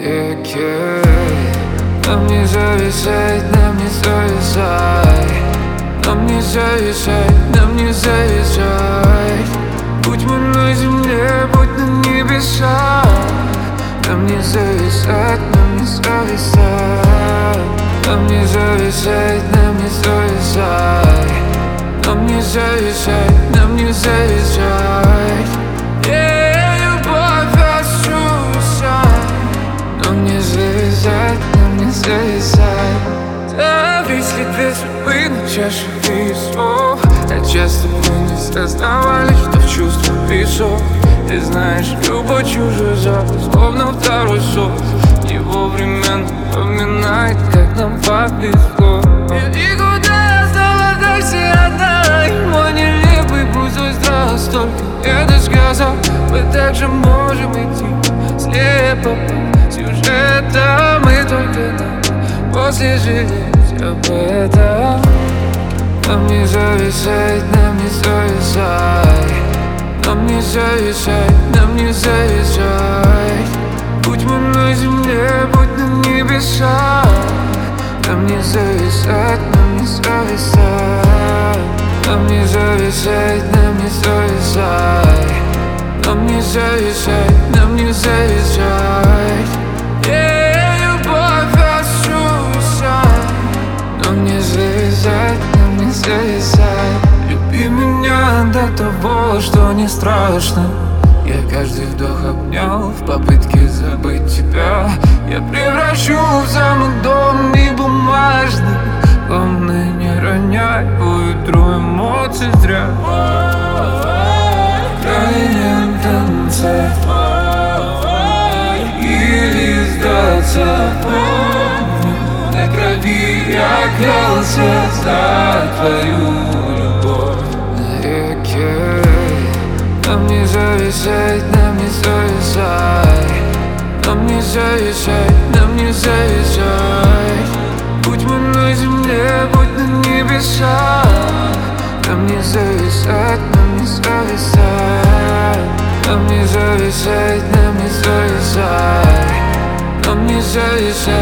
реке. Нам не зависать, нам не зависать, нам не зависать, нам не зависать. Будь мы на земле, будь на небесах, нам не зависать, нам не зависать, нам не зависать, нам не зависать, нам не зависать, нам не зависать. Любовь осуждать, нам не зависать, нам не зависать. Завис следы судьбы на чаше весов. Так часто мы не сознавали, что в чувствах песок. Ты знаешь, любой чужой запах, словно второй сон. Его временно напоминает, как нам повезло. И куда стала такси одна, и мой нелепый пустой страх. Столько это сказал, мы также можем идти слепо по сюжетам. И только нам после жалеть об этом. Нам не зависать, нам не зависать, нам не зависать, нам не зависать. Будь мы на земле, будь на небесах, нам не зависать, нам не зависать, нам не зависать, нам не зависать, нам не зависать, нам не зависать. Любовь осуждать, нам не зависать, нам не зависать. Люби меня до того, что не страшно. Я каждый вдох обнял в попытке забыть тебя. Я превращу в замок дом и бумажный. Главное, не роняй по ветру эмоций зря. В крайнем танце или сдаться, помню, на крови я клялся за твою любовь. На реке нам не зависать, нам не зависать, нам не зависать, нам не зависать. Будь мы на земле, будь на небесах, нам не зависать, нам не зависать, нам не зависать, нам не зависать, нам не зависать.